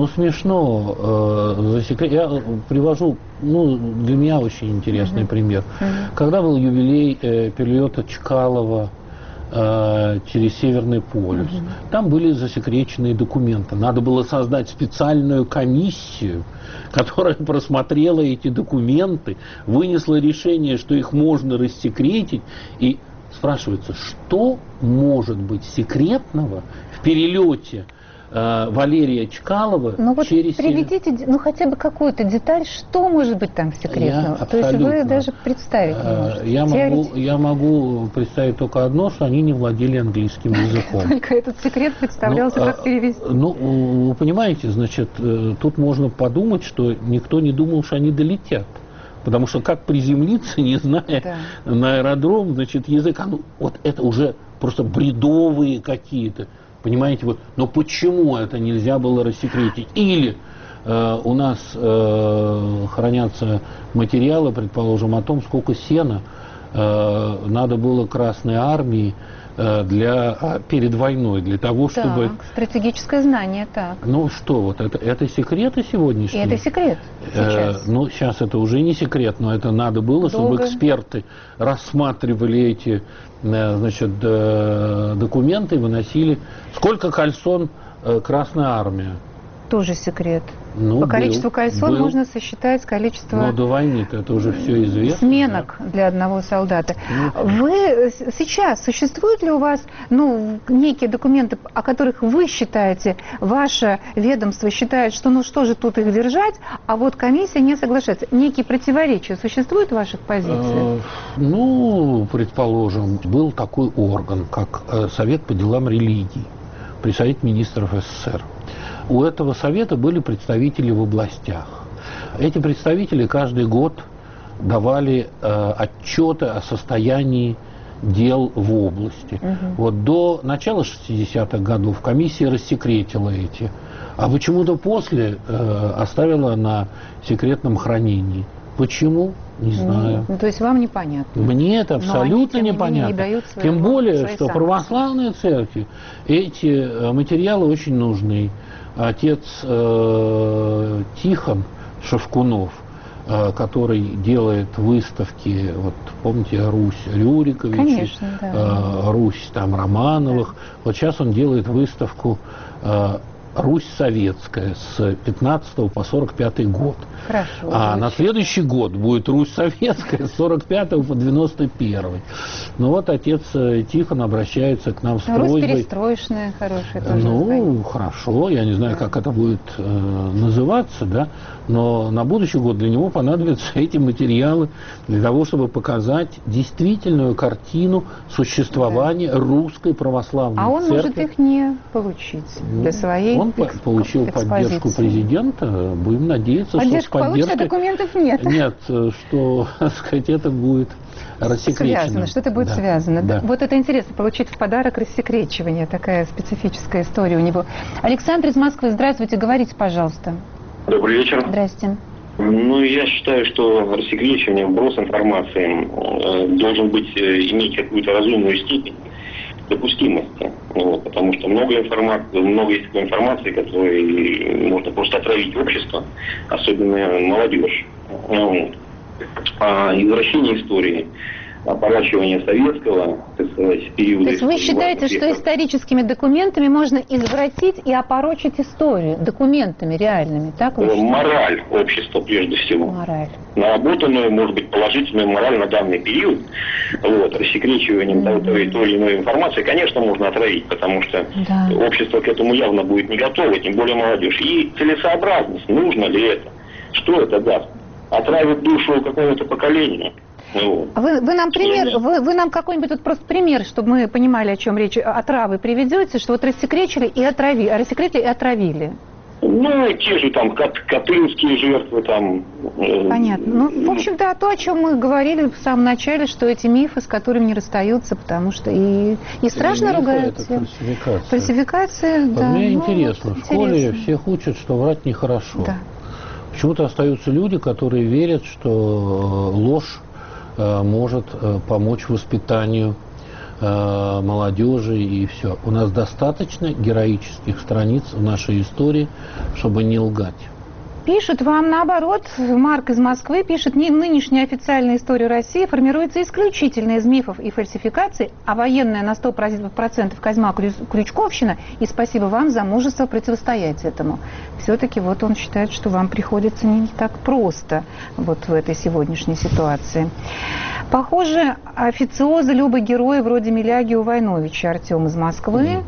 смешно, я привожу, для меня очень интересный пример. Когда был юбилей перелета Чкалова через Северный полюс. Там были засекреченные документы. Надо было создать специальную комиссию, которая просмотрела эти документы, вынесла решение, что их можно рассекретить, и спрашивается, что может быть секретного в перелете Валерия Чкалова через... Приведите, хотя бы какую-то деталь, что может быть там секретного. То есть вы даже представить не можете. Я могу представить только одно, что они не владели английским языком. Только этот секрет представлялся, как перевести. Вы понимаете, значит, тут можно подумать, что никто не думал, что они долетят. Потому что как приземлиться, не зная на аэродром, значит, язык, это уже просто бредовые какие-то. Понимаете, но почему это нельзя было рассекретить? Или у нас хранятся материалы, предположим, о том, сколько сена надо было Красной Армии перед войной, для того, чтобы... стратегическое знание, так. Это секреты сегодняшние? И это секрет сейчас. Сейчас это уже не секрет, но это надо было, чтобы эксперты рассматривали эти, документы и выносили. Сколько кальсон Красная Армия? Тоже секрет. По количеству кальсон можно сосчитать количество... Но до войны-то это уже все известно. Сменок для одного солдата. Вы сейчас, существуют ли у вас некие документы, о которых вы считаете, ваше ведомство считает, что что же тут их держать, а вот комиссия не соглашается? Некие противоречия существуют в ваших позициях? Предположим, был такой орган, как Совет по делам религий при Совете министров СССР. У этого совета были представители в областях. Эти представители каждый год давали отчеты о состоянии дел в области. До начала 60-х годов комиссия рассекретила эти, а почему-то после оставила на секретном хранении. Почему? Не знаю. То есть вам непонятно? Мне это абсолютно непонятно. Не дают Тем более, что православной церкви эти материалы очень нужны. Отец Тихон Шевкунов, который делает выставки, вот помните, Русь Рюриковича, конечно, да. Русь там Романовых. Да. Вот сейчас он делает выставку «Русь советская» с 15 по 45 год. Хорошо. На следующий год будет «Русь советская» с 45 по 91. Ну вот отец Тихон обращается к нам с просьбой. Русь перестроечная, хорошая тоже. Ну, хорошо, я не знаю, как это будет называться, да, но на будущий год для него понадобятся эти материалы для того, чтобы показать действительную картину существования русской православной церкви. А он может их не получить для своей Он получил поддержку президента. Будем надеяться, что с поддержкой... документов нет. Нет, что, так сказать, это будет рассекречено. Связано, что это будет связано. Да. Вот это интересно, получить в подарок рассекречивание. Такая специфическая история у него. Александр из Москвы, здравствуйте, говорите, пожалуйста. Добрый вечер. Здрасте. Ну, я считаю, что рассекречивание, вброс информации должен быть, иметь какую-то разумную степень допустимости. Вот, потому что много есть такой информации, которой можно просто отравить общество, особенно молодежь. Вот. Извращение истории, опорачивание советского, так сказать, периода. То есть вы считаете, что историческими документами можно извратить и опорочить историю документами реальными, так? Мораль общества, прежде всего. Мораль. Наработанную, может быть, положительную мораль на данный период, вот, рассекречиванием той или иной информации, конечно, можно отравить, потому что общество к этому явно будет не готово, тем более молодежь. И целесообразность, нужно ли это? Что это даст? Отравит душу какому-то поколению. Вы нам пример, вы нам какой-нибудь вот просто пример, чтобы мы понимали, о чем речь, отравы приведете, что вот рассекречили и отравили, рассекретили и отравили. Ну, те же там катынские жертвы там. Понятно. Ну, в общем-то, то, о чем мы говорили в самом начале, что эти мифы, с которыми не расстаются, потому что и страшно ругаются. Это фальсификация. Фальсификация, да. Мне интересно, в школе всех учат, что врать нехорошо. Да. Почему-то остаются люди, которые верят, что ложь может помочь воспитанию молодежи и все. У нас достаточно героических страниц в нашей истории, чтобы не лгать. Пишут вам наоборот, Марк из Москвы пишет, нынешняя официальная история России формируется исключительно из мифов и фальсификаций, а военная на 100% Козьма-Крючковщина, и спасибо вам за мужество противостоять этому. Все-таки вот он считает, что вам приходится не так просто вот в этой сегодняшней ситуации. Похоже, официозы любые герои вроде Миляги у Войновича, Артем из Москвы.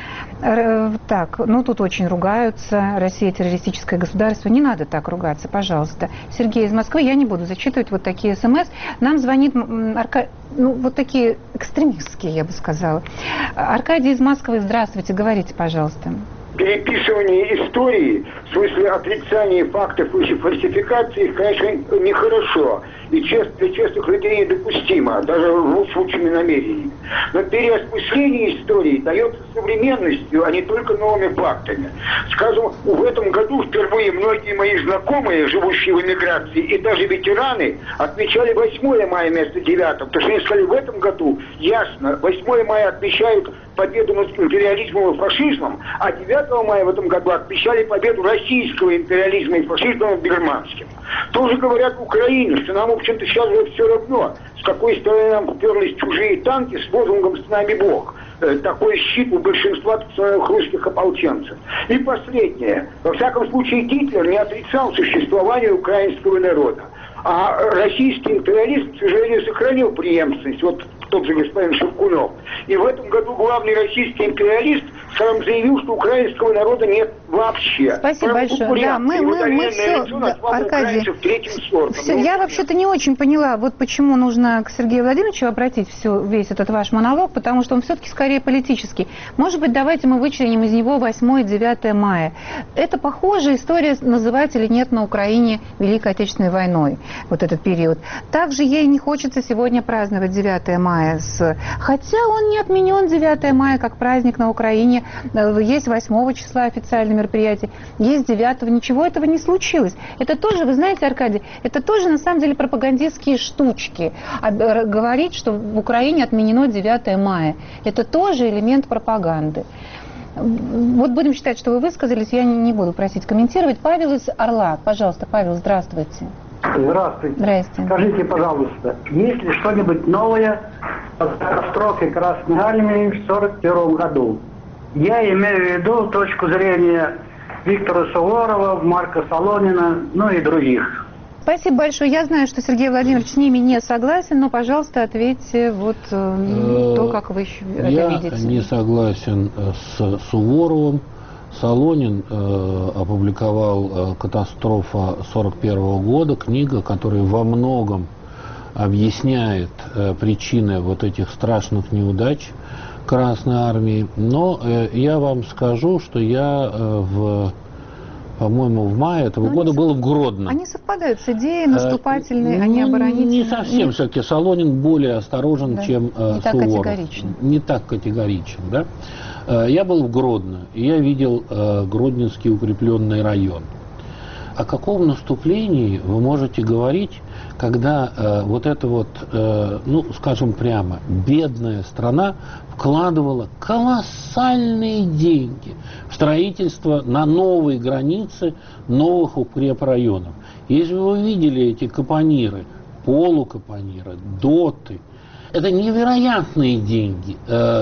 Так, ну тут очень ругаются. Россия террористическое государство. Не надо так ругаться, пожалуйста. Сергей из Москвы, я не буду зачитывать вот такие смс. Нам звонит вот такие экстремистские, я бы сказала. Аркадий из Москвы, здравствуйте, говорите, пожалуйста. Переписывание истории, в смысле отрицания фактов и фальсификации, конечно, нехорошо. И для честных людей недопустимо, даже в случае намерений. Но переосмысление истории дается современностью, а не только новыми фактами. Скажем, в этом году впервые многие мои знакомые, живущие в эмиграции, и даже ветераны, отмечали 8 мая вместо 9. Потому что они сказали, в этом году, ясно, 8 мая отмечают победу над империализмом и фашизмом, а 9 мая в этом году отмечали победу российского империализма и фашизма над германским. Тоже говорят в Украине, что нам, в общем-то, сейчас уже все равно, с какой стороны нам вперлись чужие танки с лозунгом «С нами Бог». Такой щит у большинства русских ополченцев. И последнее. Во всяком случае, Гитлер не отрицал существование украинского народа. А российский империализм, к сожалению, сохранил преемственность. Вот тот же господин Шевкунов. И в этом году главный российский империалист сам заявил, что украинского народа нет вообще. Спасибо большое. Да, мы все, Аркадий, все, я вообще-то не очень поняла, вот почему нужно к Сергею Владимировичу обратить весь этот ваш монолог, потому что он все-таки скорее политический. Может быть, давайте мы вычленим из него 8 и 9 мая. Это похожая история, называть или нет на Украине Великой Отечественной войной, вот этот период. Также ей не хочется сегодня праздновать 9 мая, хотя он не отменен 9 мая как праздник на Украине есть 8 числа официальное мероприятие, есть 9, ничего этого не случилось. Это тоже, вы знаете, Аркадий, это тоже на самом деле пропагандистские штучки. Говорить, что в Украине отменено 9 мая, это тоже элемент пропаганды. Вот будем считать, что вы высказались, я не буду просить комментировать. Павел из Орла. Пожалуйста, Павел, здравствуйте. Здравствуйте. Здрасте. Скажите, пожалуйста, есть ли что-нибудь новое о катастрофе Красной Армии в 1941 году? Я имею в виду точку зрения Виктора Суворова, Марка Солонина, ну и других. Спасибо большое. Я знаю, что Сергей Владимирович с ними не согласен, но, пожалуйста, ответьте вот то, как вы это видите. Я не согласен с Суворовым. Солонин опубликовал «Катастрофа 1941 года», книга, которая во многом объясняет причины вот этих страшных неудач Красной Армии. Но я вам скажу, что я по-моему, в мае этого года был в Гродно. Они совпадают с идеей наступательной, они оборонительные. Не совсем. Все-таки Солонин более осторожен, чем не Суворов. Так категорично. Не так категоричен, да? Я был в Гродно, и я видел Гродненский укрепленный район. О каком наступлении вы можете говорить, когда вот эта вот, ну, скажем прямо, бедная страна вкладывала колоссальные деньги в строительство на новые границы новых укрепрайонов. Если вы видели эти капониры, полукапониры, доты, это невероятные деньги.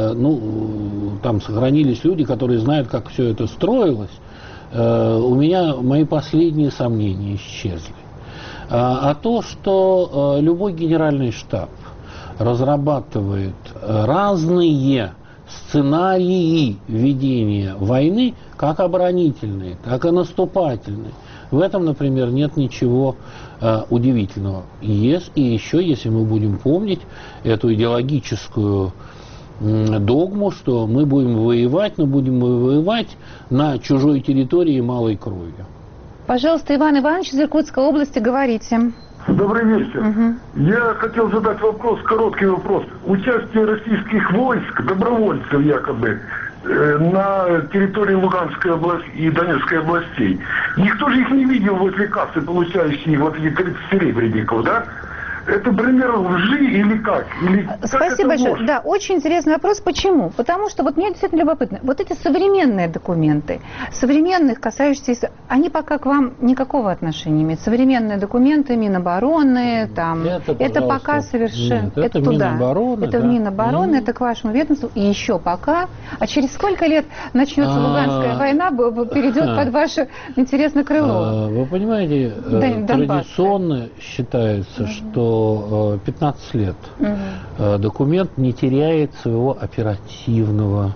Ну, там сохранились люди, которые знают, как все это строилось. У меня мои последние сомнения исчезли. А то, что любой генеральный штаб разрабатывает разные сценарии ведения войны, как оборонительные, так и наступательные, в этом, например, нет ничего удивительного. И еще, если мы будем помнить эту идеологическую догму, что мы будем воевать, но будем воевать на чужой территории малой кровью. Пожалуйста, Иван Иванович из Иркутской области, говорите. Добрый вечер. Я хотел задать вопрос, короткий вопрос. Участие российских войск, добровольцев якобы, на территории Луганской области и Донецкой областей. Никто же их не видел возле кассы, получающие вот эти 30 серебряников, да? Это пример лжи или как? Или Спасибо большое. Может? Да, очень интересный вопрос. Почему? Потому что вот мне действительно любопытно. Вот эти современные документы, современных касающиеся, они пока к вам никакого отношения не имеют. Современные документы, Минобороны, там, это пока совершенно... Нет, это туда. Минобороны, это в Минобороны, это к вашему ведомству. И еще пока. А через сколько лет начнется Луганская война, перейдет под ваше, интересно, крыло? Вы понимаете, традиционно считается, что 15 лет документ не теряет своего оперативного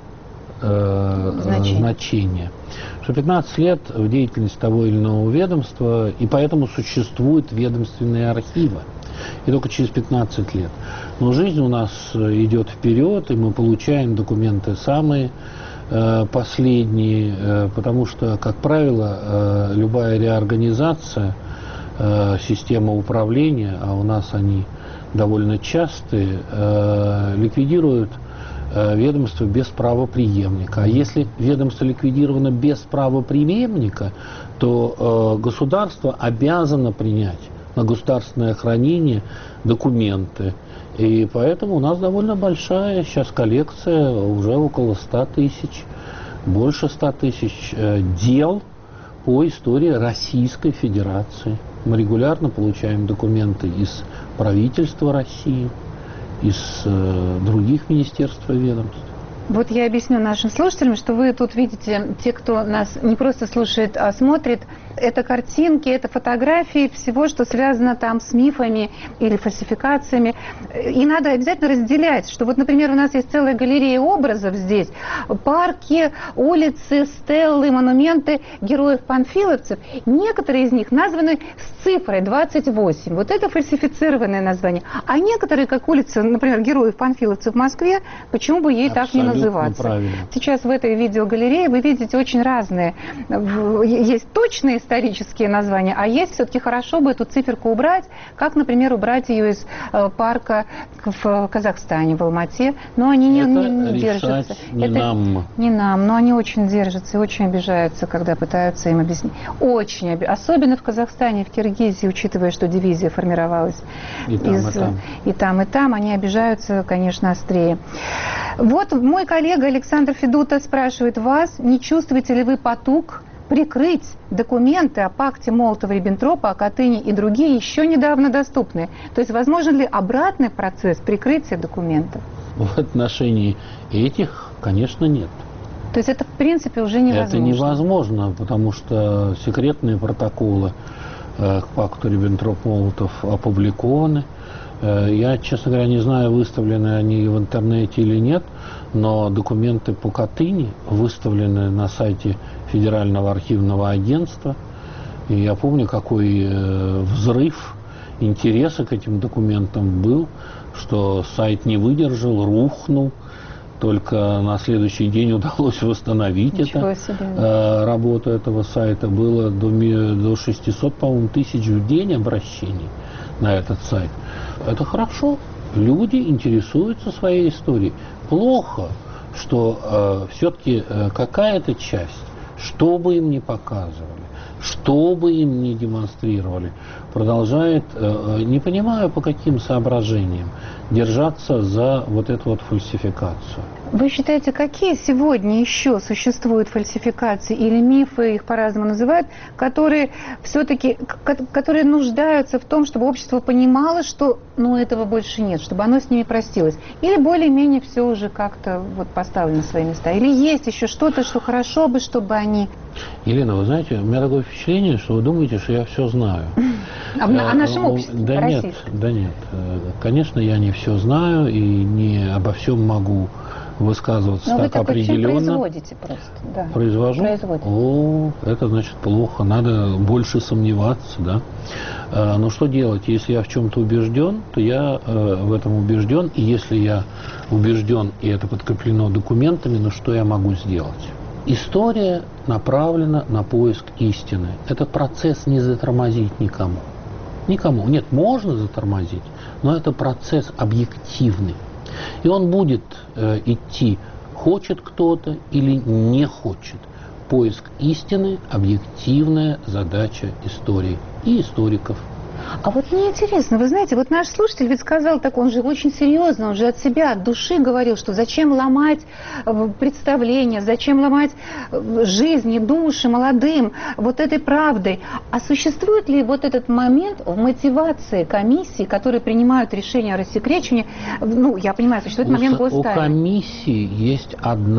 значения. Что 15 лет в деятельности того или иного ведомства, и поэтому существуют ведомственные архивы. И только через 15 лет. Но жизнь у нас идет вперед, и мы получаем документы самые последние, потому что, как правило, любая реорганизация система управления, а у нас они довольно частые, ликвидируют ведомство без правопреемника. А если ведомство ликвидировано без правопреемника, то государство обязано принять на государственное хранение документы. И поэтому у нас довольно большая сейчас коллекция, уже около 100 тысяч, больше 100 тысяч дел по истории Российской Федерации. Мы регулярно получаем документы из правительства России, из других министерств и ведомств. Вот я объясню нашим слушателям, что вы тут видите, те, кто нас не просто слушает, а смотрит, это картинки, это фотографии всего, что связано там с мифами или фальсификациями. И надо обязательно разделять, что вот, например, у нас есть целая галерея образов здесь, парки, улицы, стеллы, монументы героев-панфиловцев. Некоторые из них названы с цифрой 28. Вот это фальсифицированное название. А некоторые, как улица, например, героев-панфиловцев в Москве, почему бы ей так не называться? Правильно. Сейчас в этой видеогалерее вы видите очень разные. Есть точные исторические названия, а есть все-таки хорошо бы эту циферку убрать, как, например, убрать ее из парка в Казахстане, в Алмате. Но они не держатся. Не нам, но они очень держатся и очень обижаются, когда пытаются им объяснить. Очень особенно в Казахстане, в Киргизии, учитывая, что дивизия формировалась и там, они обижаются, конечно, острее. Вот мой коллега Александр Федута спрашивает вас, не чувствуете ли вы потуг прикрыть документы о пакте Молотова-Риббентропа, о Катыни и другие еще недавно доступны? То есть возможен ли обратный процесс прикрытия документов? В отношении этих, конечно, нет. То есть это, в принципе, уже невозможно? Это невозможно, потому что секретные протоколы к пакту Риббентроп-Молотов опубликованы. Я, честно говоря, не знаю, выставлены они в интернете или нет, но документы по Катыни выставлены на сайте Федерального архивного агентства. И я помню, какой взрыв интереса к этим документам был, что сайт не выдержал, рухнул. Только на следующий день удалось восстановить работу этого сайта. Было до 600, по-моему, тысяч в день обращений на этот сайт. Это хорошо. Люди интересуются своей историей. Плохо, что все-таки какая-то часть, что бы им ни показывали, что бы им ни демонстрировали, продолжает, не понимаю по каким соображениям, держаться за вот эту вот фальсификацию. Вы считаете, какие сегодня еще существуют фальсификации или мифы, их по-разному называют, которые все-таки, которые нуждаются в том, чтобы общество понимало, что этого больше нет, чтобы оно с ними простилось? Или более-менее все уже как-то вот поставлено на свои места? Или есть еще что-то, что хорошо бы, чтобы они... Елена, вы знаете, у меня такое впечатление, что вы думаете, что я все знаю. О нашем обществе российском? Да нет. Конечно, я не все знаю и не обо всем могу высказываться так определенно. Вы производите просто. Да. Произвожу? Это значит плохо. Надо больше сомневаться, да. Но что делать? Если я в чем-то убежден, то я в этом убежден. И если я убежден, и это подкреплено документами, что я могу сделать? История направлена на поиск истины. Этот процесс не затормозить никому. Никому. Нет, можно затормозить, но это процесс объективный. И он будет идти, хочет кто-то или не хочет. Поиск истины – объективная задача истории и историков. А вот мне интересно, вы знаете, вот наш слушатель ведь сказал так, он же очень серьезно, он же от себя, от души говорил, что зачем ломать представления, зачем ломать жизни, души молодым вот этой правдой. А существует ли вот этот момент в мотивации комиссий, которые принимают решение о рассекречивании? Я понимаю, существует момент гостайны. У комиссии есть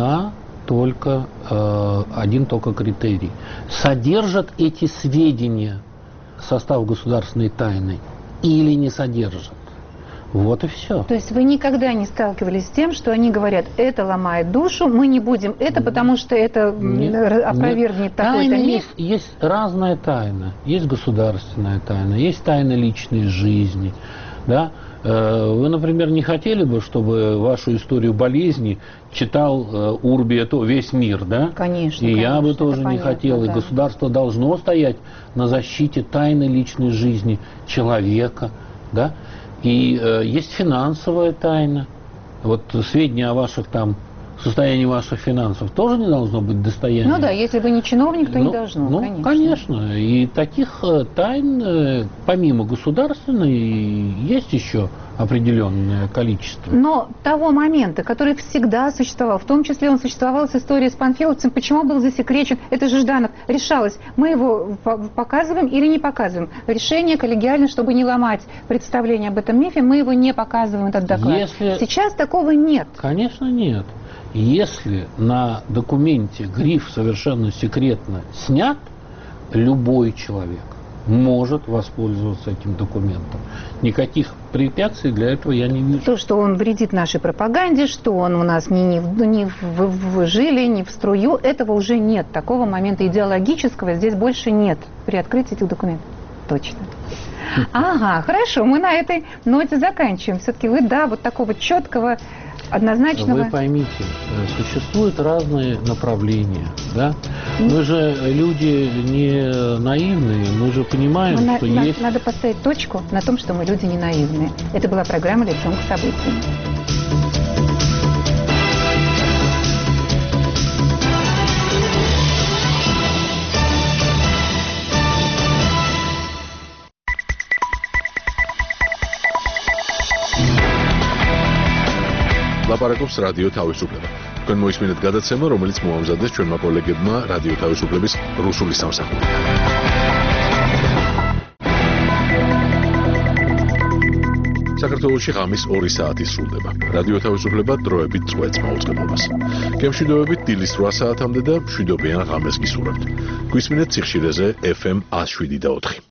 один только критерий. Содержат эти сведения состав государственной тайны или не содержат. Вот и все. То есть вы никогда не сталкивались с тем, что они говорят, это ломает душу, мы не будем это, потому что это опровергнет такой-то миф? Есть разная тайна. Есть государственная тайна, есть тайна личной жизни. Да? Вы, например, не хотели бы, чтобы вашу историю болезни читал Урби весь мир, да? Конечно. И я бы тоже не хотел. Да. И государство должно стоять на защите тайны личной жизни человека, да? И есть финансовая тайна. Вот сведения о ваших состоянии ваших финансов тоже не должно быть достоянием. Если вы не чиновник, то не должно, конечно. И таких тайн, помимо государственной, есть еще определенное количество. Но того момента, который всегда существовал, в том числе он существовал с историей с панфиловцем, почему был засекречен, это же Жданов, решалось, мы его показываем или не показываем. Решение коллегиально, чтобы не ломать представление об этом мифе, мы его не показываем, этот доклад. Сейчас такого нет. Конечно, нет. Если на документе гриф «совершенно секретно» снят, любой человек может воспользоваться этим документом. Никаких препятствий для этого я не вижу. То, что он вредит нашей пропаганде, что он у нас не в жиле, не в струю, этого уже нет. Такого момента идеологического здесь больше нет при открытии этих документов. Точно. Ага, хорошо, мы на этой ноте заканчиваем. Все-таки вы, вот такого четкого Однозначно. Вы поймите, существуют разные направления, да? Мы же люди не наивные, мы же понимаем, что есть... Надо поставить точку на том, что мы люди не наивные. Это была программа «Лицом к событиям». ლაპარაკობს რადიო თავისუფლება. თქვენ მოისმინეთ გადაცემა, რომელიც მოამზადეს ჩვენმა კოლეგებმა რადიო თავისუფლების რუსული სამსახურიდან. საქართველოში ღამის 2 საათი სრულდება. რადიო თავისუფლება დროებით წვეთს მაუწყებლობას. გემშვიდობებით დილის 8 საათამდე და მშვიდობიან ღამეს გისურვებთ. გვისმინეთ სიხშირეზე FM 107.4.